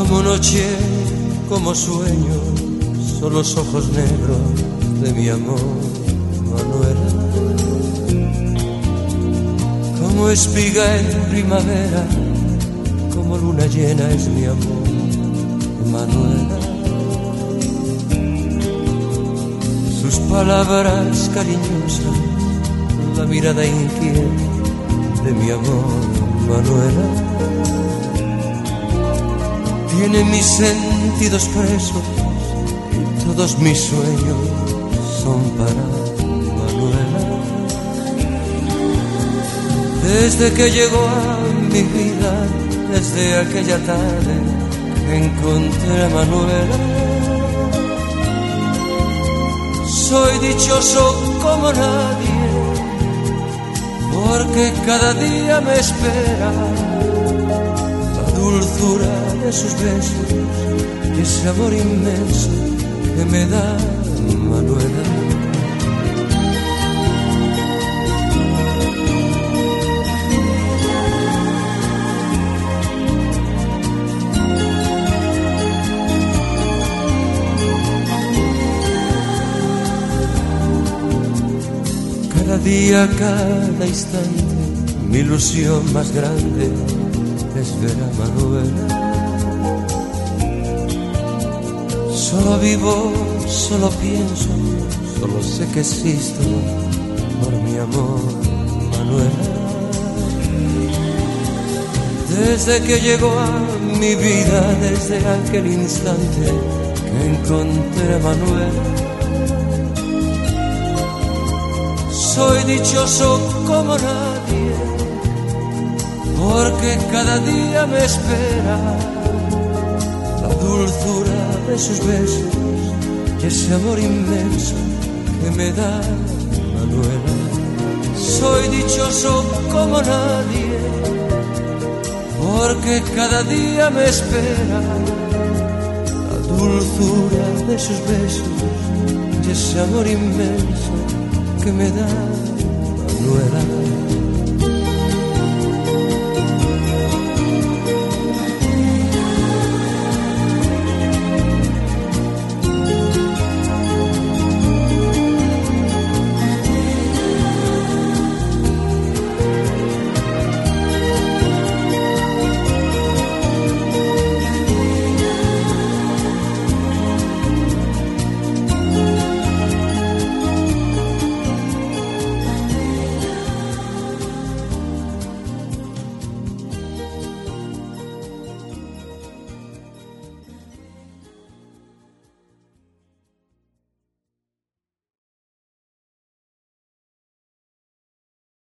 Como noche, como sueño, son los ojos negros de mi amor, Manuela. Como espiga en primavera, como luna llena es mi amor, Manuela. Sus palabras cariñosas, la mirada inquieta de mi amor, Manuela. Tiene mis sentidos presos y todos mis sueños son para Manuela. Desde que llegó a mi vida, desde aquella tarde que encontré a Manuela, soy dichoso como nadie, porque cada día me espera la dulzura de sus besos y ese amor inmenso que me da Manuela. Cada día, cada instante, mi ilusión más grande es ver a Manuela. Solo vivo, solo pienso, solo sé que existo por mi amor, Manuela. Desde que llegó a mi vida, desde aquel instante que encontré a Manuela, soy dichoso como nadie, porque cada día me espera la dulzura de sus besos y ese amor inmenso que me da Manuela. Soy dichoso como nadie, porque cada día me espera la dulzura de sus besos y ese amor inmenso que me da Manuela.